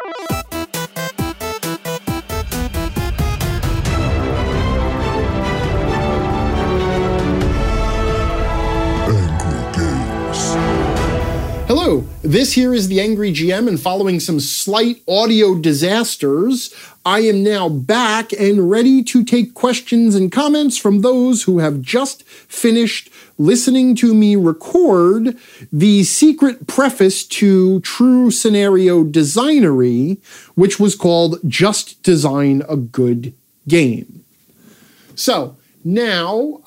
Hello, this here is the Angry GM, and following some slight audio disasters, I am now back and ready to take questions and comments from those who have just finished listening to me record the secret preface to True Scenario Designery, which was called Just Design a Good Game. So, now,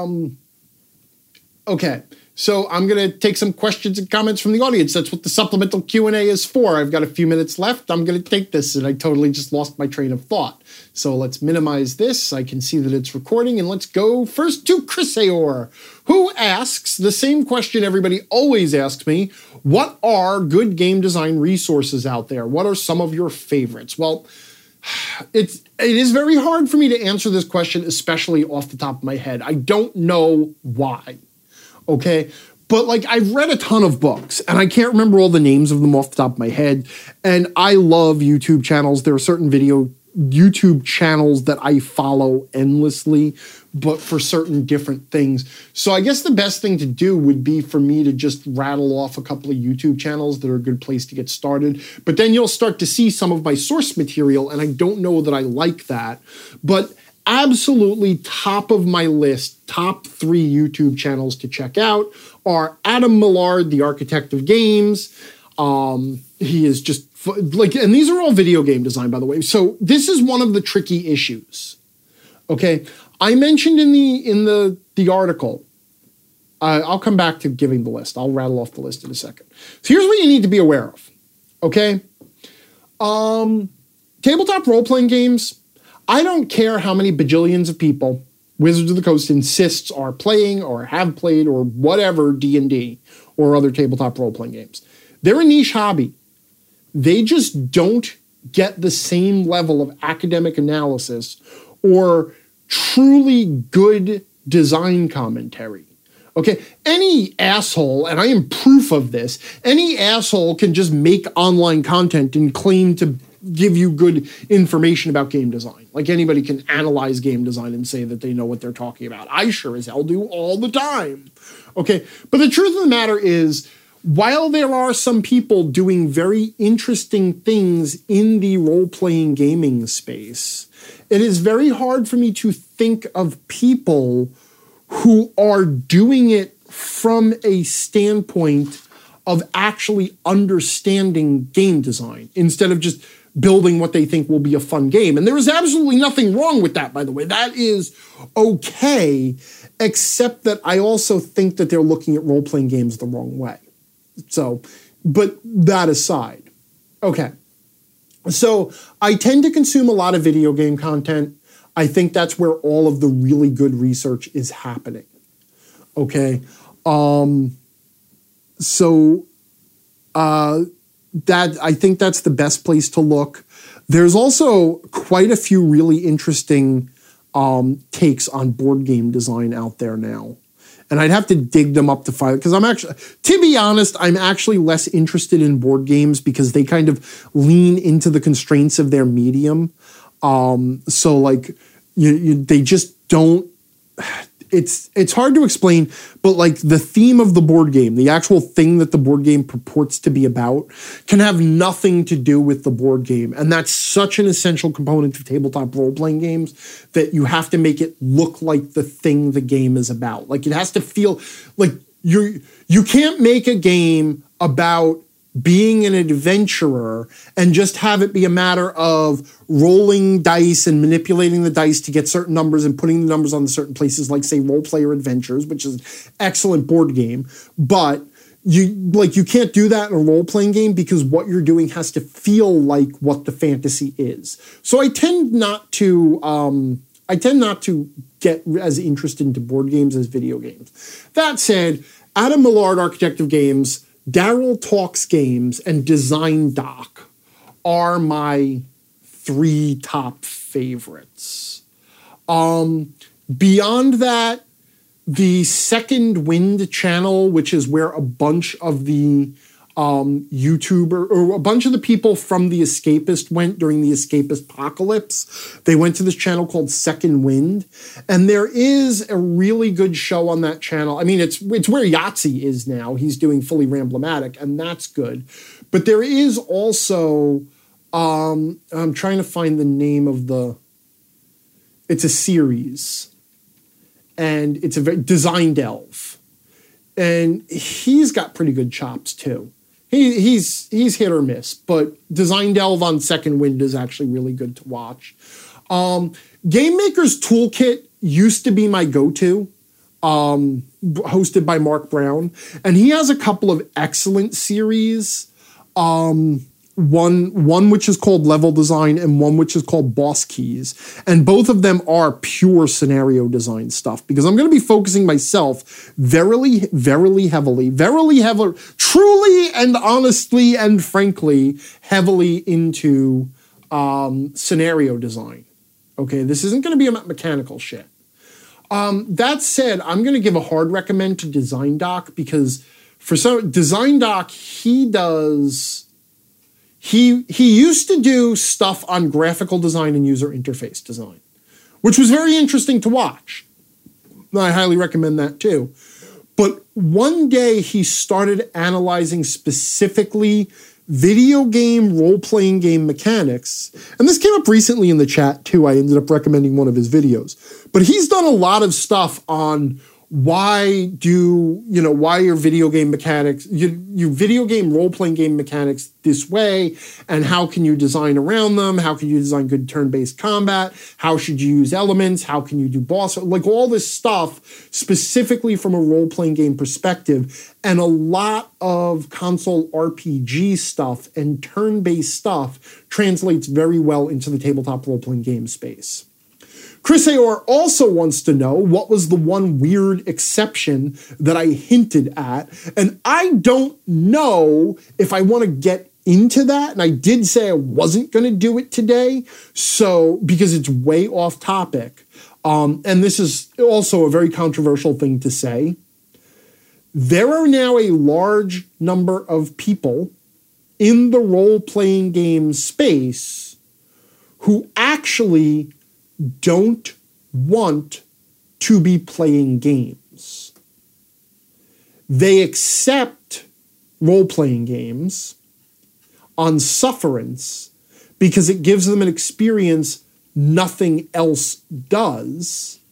okay. So I'm going to take some questions and comments from the audience. That's what the supplemental Q&A is for. I've got a few minutes left. I'm going to take this, and I totally just lost my train of thought. So let's minimize this. I can see that it's recording, and let's go first to Chris Aor, who asks the same question everybody always asks me. What are good game design resources out there? What are some of your favorites? Well, it is very hard for me to answer this question, especially off the top of my head. I don't know why. Okay, but like I've read a ton of books and I can't remember all the names of them off the top of my head. And I love YouTube channels. There are certain YouTube channels that I follow endlessly, but for certain different things. So I guess the best thing to do would be for me to just rattle off a couple of YouTube channels that are a good place to get started. But then you'll start to see some of my source material, and I don't know that I like that. But absolutely top of my list, top 3 YouTube channels to check out are Adam Millard, the architect of games. He is just like, and these are all video game design, by the way. So this is one of the tricky issues. Okay, I mentioned in the article. I'll come back to giving the list. I'll rattle off the list in a second. So here's what you need to be aware of. Okay, tabletop role-playing games. I don't care how many bajillions of people Wizards of the Coast insists are playing or have played or whatever D&D or other tabletop role-playing games. They're a niche hobby. They just don't get the same level of academic analysis or truly good design commentary. Okay, any asshole, and I am proof of this, any asshole can just make online content and claim to give you good information about game design. Like anybody can analyze game design and say that they know what they're talking about. I sure as hell do all the time. Okay, but the truth of the matter is, while there are some people doing very interesting things in the role-playing gaming space, it is very hard for me to think of people who are doing it from a standpoint of actually understanding game design instead of just building what they think will be a fun game. And there is absolutely nothing wrong with that, by the way. That is okay, except that I also think that they're looking at role-playing games the wrong way. So, but that aside. Okay. So I tend to consume a lot of video game content. I think that's where all of the really good research is happening. Okay. That I think that's the best place to look. There's also quite a few really interesting takes on board game design out there now. And I'd have to dig them up to find it because to be honest, I'm actually less interested in board games because they kind of lean into the constraints of their medium. So like they just don't. It's hard to explain, but like the theme of the board game, the actual thing that the board game purports to be about, can have nothing to do with the board game. And that's such an essential component of tabletop role-playing games that you have to make it look like the thing the game is about. Like it has to feel like you can't make a game about being an adventurer and just have it be a matter of rolling dice and manipulating the dice to get certain numbers and putting the numbers on the certain places, like say Role Player Adventures, which is an excellent board game. But you can't do that in a role-playing game because what you're doing has to feel like what the fantasy is. So I tend not to get as interested into board games as video games. That said, Adam Millard, architect of games, Daryl Talks Games, and Design Doc are my 3 top favorites. Beyond that, the Second Wind channel, which is where a bunch of the YouTuber, or a bunch of the people from The Escapist went during the Escapist apocalypse. They went to this channel called Second Wind, and there is a really good show on that channel. I mean, it's where Yahtzee is now. He's doing Fully Ramblomatic, and that's good. But there is also, I'm trying to find the name of it's a series, and it's a Design Delve, and he's got pretty good chops too. He's hit or miss, but Design Delve on Second Wind is actually really good to watch. Game Maker's Toolkit used to be my go-to, hosted by Mark Brown, and he has a couple of excellent series. One which is called Level Design and one which is called Boss Keys. And both of them are pure scenario design stuff, because I'm going to be focusing myself truly and honestly and frankly, heavily into scenario design. Okay, this isn't going to be about mechanical shit. That said, I'm going to give a hard recommend to Design Doc, because for some Design Doc, he used to do stuff on graphical design and user interface design, which was very interesting to watch. I highly recommend that too. But one day he started analyzing specifically video game, role-playing game mechanics. And this came up recently in the chat too. I ended up recommending one of his videos. But he's done a lot of stuff on why your video game mechanics, your video game role-playing game mechanics this way, and how can you design around them? How can you design good turn-based combat? How should you use elements? How can you do boss? Like all this stuff specifically from a role-playing game perspective, and a lot of console RPG stuff and turn-based stuff translates very well into the tabletop role-playing game space. Chris Aor also wants to know what was the one weird exception that I hinted at. And I don't know if I want to get into that. And I did say I wasn't going to do it today, because it's way off topic. And this is also a very controversial thing to say. There are now a large number of people in the role-playing game space who actually don't want to be playing games. They accept role-playing games on sufferance because it gives them an experience nothing else does,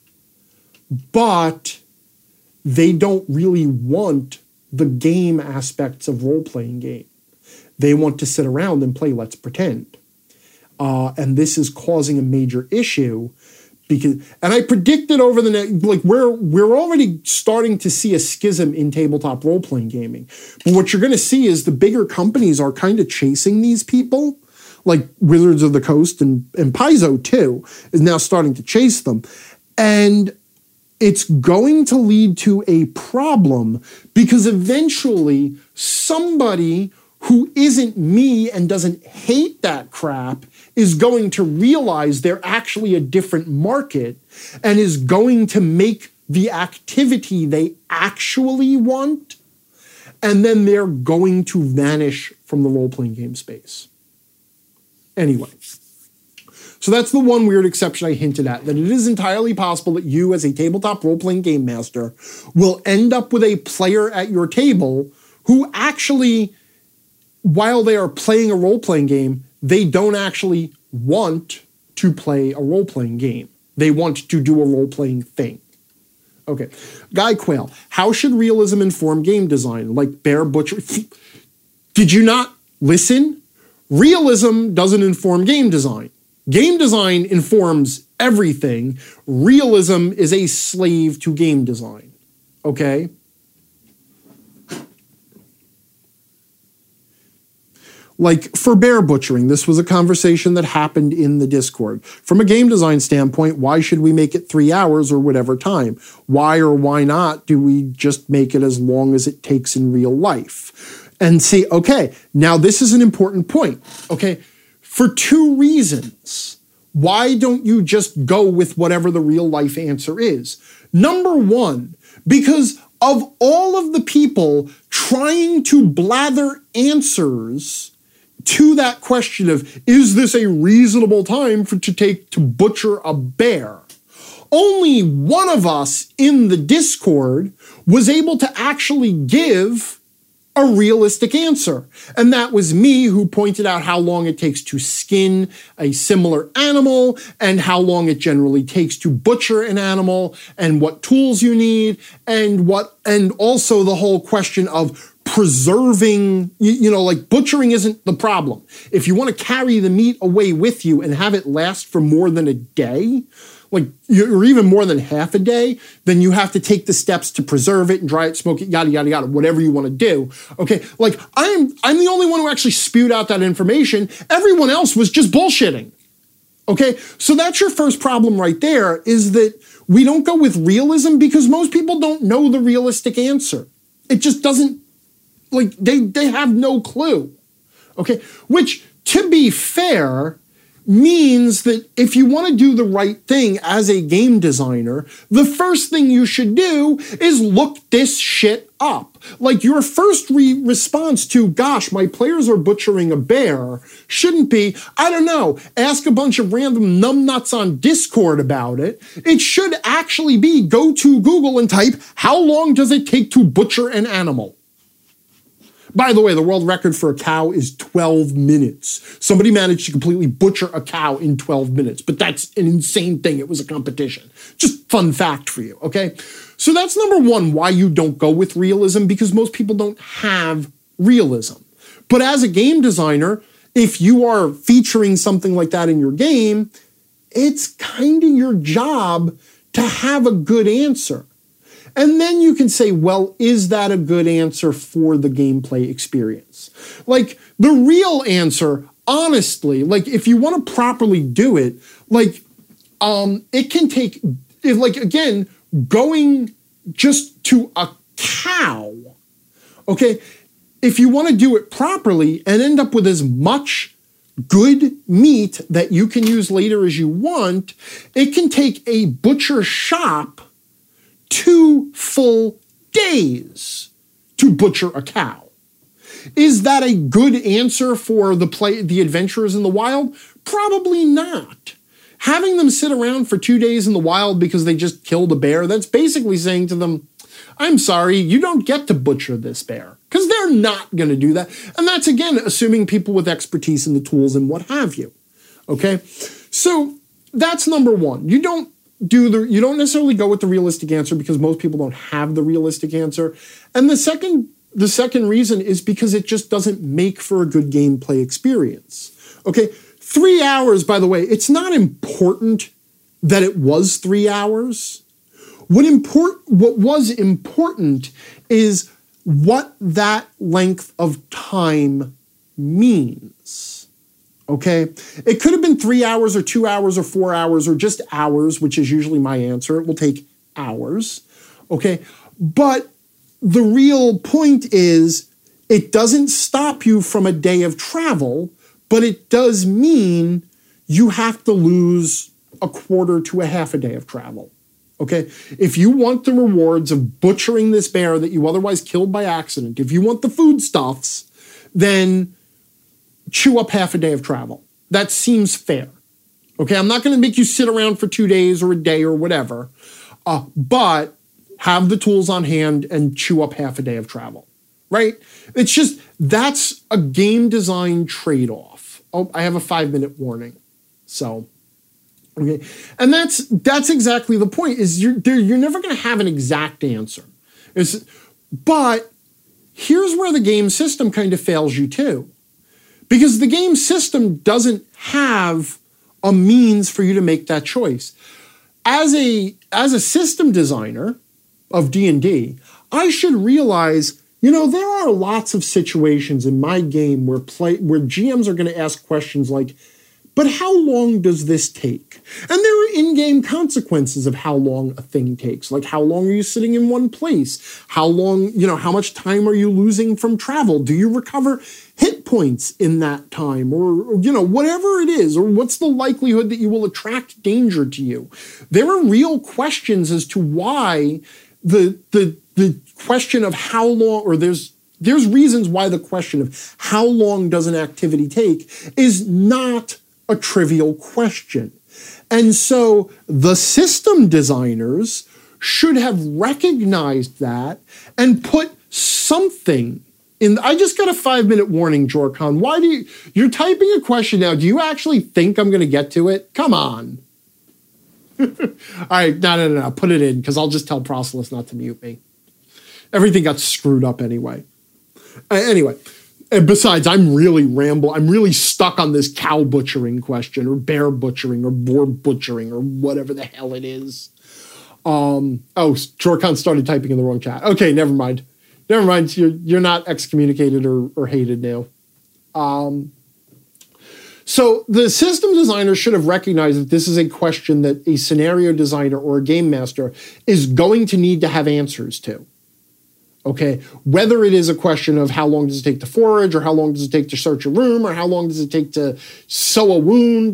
but they don't really want the game aspects of role-playing game. They want to sit around and play Let's Pretend. And this is causing a major issue and I predicted over the next, we're already starting to see a schism in tabletop role-playing gaming. But what you're going to see is the bigger companies are kind of chasing these people, like Wizards of the Coast and Paizo too, is now starting to chase them. And it's going to lead to a problem, because eventually somebody who isn't me and doesn't hate that crap is going to realize they're actually a different market and is going to make the activity they actually want, and then they're going to vanish from the role-playing game space. Anyway, so that's the one weird exception I hinted at, that it is entirely possible that you as a tabletop role-playing game master will end up with a player at your table who actually, while they are playing a role-playing game, they don't actually want to play a role-playing game. They want to do a role-playing thing. Okay. Guy Quayle, how should realism inform game design? Like Bear Butcher? Did you not listen? Realism doesn't inform game design. Game design informs everything. Realism is a slave to game design. Okay? Like for bear butchering, this was a conversation that happened in the Discord. From a game design standpoint, why should we make it 3 hours or whatever time? Why or why not do we just make it as long as it takes in real life? And see, okay, now this is an important point, okay? For 2 reasons. Why don't you just go with whatever the real life answer is? Number 1, because of all of the people trying to blather answers to that question of, is this a reasonable time to butcher a bear? Only one of us in the Discord was able to actually give a realistic answer. And that was me, who pointed out how long it takes to skin a similar animal and how long it generally takes to butcher an animal and what tools you need and also the whole question of preserving, like butchering isn't the problem. If you want to carry the meat away with you and have it last for more than a day, or even more than half a day, then you have to take the steps to preserve it and dry it, smoke it, yada, yada, yada, whatever you want to do. Okay, I'm the only one who actually spewed out that information. Everyone else was just bullshitting. Okay, so that's your first problem right there, is that we don't go with realism because most people don't know the realistic answer. It just doesn't, they have no clue. Okay, which, to be fair, means that if you want to do the right thing as a game designer, the first thing you should do is look this shit up. Your first response to, gosh, my players are butchering a bear, shouldn't be, I don't know, ask a bunch of random numbnuts on Discord about it. It should actually be, go to Google and type, how long does it take to butcher an animal? By the way, the world record for a cow is 12 minutes. Somebody managed to completely butcher a cow in 12 minutes, but that's an insane thing. It was a competition. Just fun fact for you, okay? So that's number one, why you don't go with realism, because most people don't have realism. But as a game designer, if you are featuring something like that in your game, it's kind of your job to have a good answer. And then you can say, well, is that a good answer for the gameplay experience? The real answer, honestly, if you want to properly do it, it can take, again, going just to a cow, okay? If you want to do it properly and end up with as much good meat that you can use later as you want, it can take a butcher shop 2 full days to butcher a cow. Is that a good answer for the adventurers in the wild? Probably not. Having them sit around for 2 days in the wild because they just killed a bear, that's basically saying to them, I'm sorry, you don't get to butcher this bear, because they're not going to do that. And that's, again, assuming people with expertise in the tools and what have you. Okay? So that's number one. You don't necessarily go with the realistic answer because most people don't have the realistic answer. And the second reason is because it just doesn't make for a good gameplay experience. Okay, 3 hours, by the way, it's not important that it was 3 hours. What was important is what that length of time means. Okay, it could have been 3 hours or 2 hours or 4 hours or just hours, which is usually my answer. It will take hours. Okay, but the real point is it doesn't stop you from a day of travel, but it does mean you have to lose a quarter to a half a day of travel. Okay, if you want the rewards of butchering this bear that you otherwise killed by accident, if you want the foodstuffs, then chew up half a day of travel. That seems fair. Okay, I'm not going to make you sit around for 2 days or a day or whatever, but have the tools on hand and chew up half a day of travel, right? It's just, that's a game design trade-off. Oh, I have a 5-minute warning. So, okay. And that's exactly the point, is you're never going to have an exact answer. But here's where the game system kind of fails you too. Because the game system doesn't have a means for you to make that choice. As a system designer of D&D, I should realize, there are lots of situations in my game where GMs are going to ask questions like, but how long does this take? And there are in-game consequences of how long a thing takes. Like, how long are you sitting in one place? How long, how much time are you losing from travel? Do you recover hit points in that time? Or, whatever it is, or what's the likelihood that you will attract danger to you? There are real questions as to why the question of how long, or there's reasons why the question of how long does an activity take is not a trivial question. And so the system designers should have recognized that and put something in. I just got a 5-minute warning, Jorkan. Why you're typing a question now. Do you actually think I'm going to get to it? Come on. All right, no. Put it in, because I'll just tell Procelis not to mute me. Everything got screwed up anyway. Anyway, and besides, I'm really stuck on this cow butchering question, or bear butchering, or boar butchering, or whatever the hell it is. Jorkan started typing in the wrong chat. Okay, never mind. You're not excommunicated or hated now. So the system designer should have recognized that this is a question that a scenario designer or a game master is going to need to have answers to. Okay, whether it is a question of how long does it take to forage, or how long does it take to search a room, or how long does it take to suture a wound,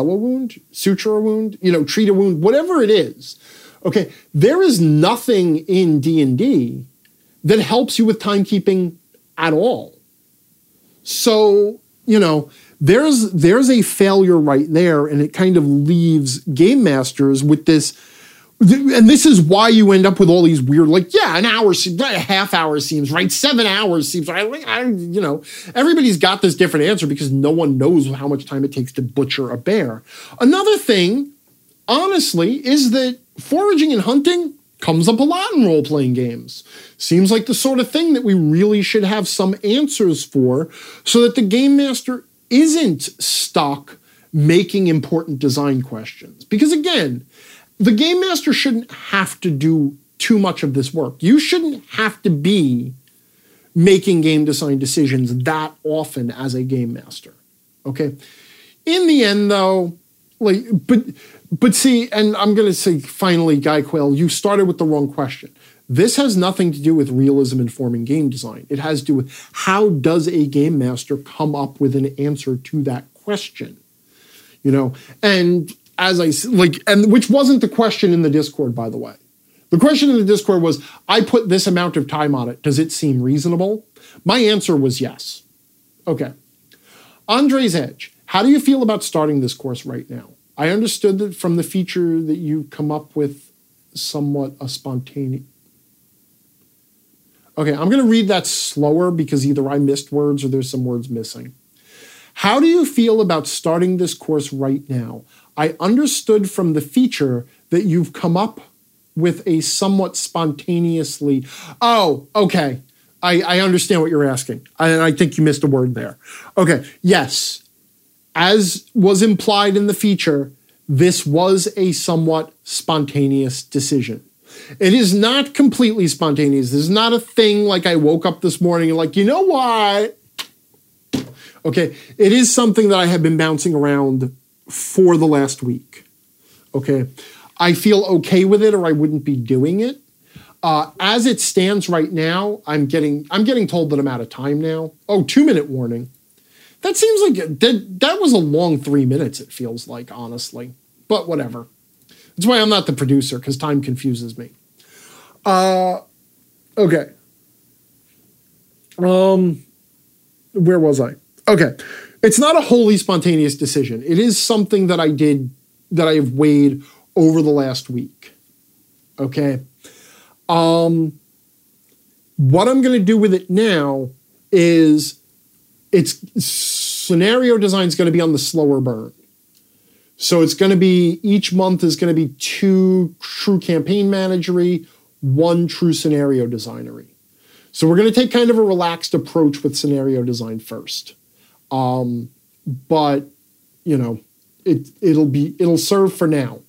treat a wound, whatever it is. Okay, there is nothing in D&D that helps you with timekeeping at all. So, there's a failure right there, and it kind of leaves game masters with this. And this is why you end up with all these weird, an hour, a half hour seems right, 7 hours seems right. Everybody's got this different answer because no one knows how much time it takes to butcher a bear. Another thing, honestly, is that foraging and hunting comes up a lot in role-playing games. Seems like the sort of thing that we really should have some answers for, so that the game master isn't stuck making important design questions. Because again, the game master shouldn't have to do too much of this work. You shouldn't have to be making game design decisions that often as a game master. Okay? In the end, though, but see, and I'm going to say finally, Guy Quayle, you started with the wrong question. This has nothing to do with realism informing game design. It has to do with how does a game master come up with an answer to that question? And as and which wasn't the question in the Discord, by the way. The question in the Discord was, I put this amount of time on it. Does it seem reasonable? My answer was yes. Okay. Andre's Edge. How do you feel about starting this course right now? I understood that from the feature that you come up with somewhat a spontaneous. Okay, I'm going to read that slower because either I missed words or there's some words missing. How do you feel about starting this course right now? I understood from the feature that you've come up with a somewhat spontaneously. Oh, okay. I understand what you're asking. I think you missed a word there. Okay, yes. As was implied in the feature, this was a somewhat spontaneous decision. It is not completely spontaneous. This is not a thing like I woke up this morning and you know what? Okay, it is something that I have been bouncing around for the last week. Okay, I feel okay with it, or I wouldn't be doing it. As it stands right now, I'm getting told that I'm out of time now. Oh, 2-minute warning. That seems like that was a long 3 minutes. It feels like, honestly, but whatever. That's why I'm not the producer, because time confuses me. Okay. Where was I? Okay. It's not a wholly spontaneous decision. It is something that I did, that I have weighed over the last week. Okay. What I'm going to do with it now is scenario design is going to be on the slower burn. So it's going to be, each month is going to be 2 true campaign managery, 1 true scenario designery. So we're going to take kind of a relaxed approach with scenario design first. But it'll serve for now.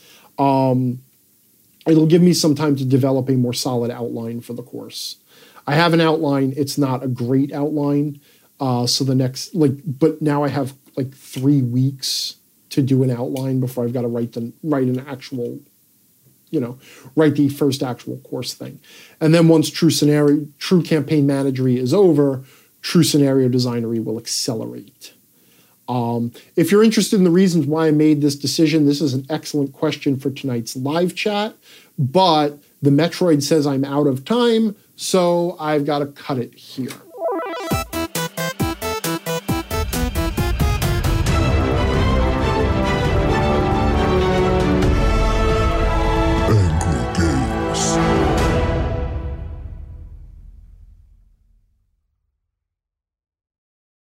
It'll give me some time to develop a more solid outline for the course. I have an outline. It's not a great outline. So the next, but now I have 3 weeks to do an outline before I've got to write an actual, write the first actual course thing. And then once true campaign managery is over, true scenario designery will accelerate. If you're interested in the reasons why I made this decision, this is an excellent question for tonight's live chat, but The Metroid says I'm out of time, so I've got to cut it here.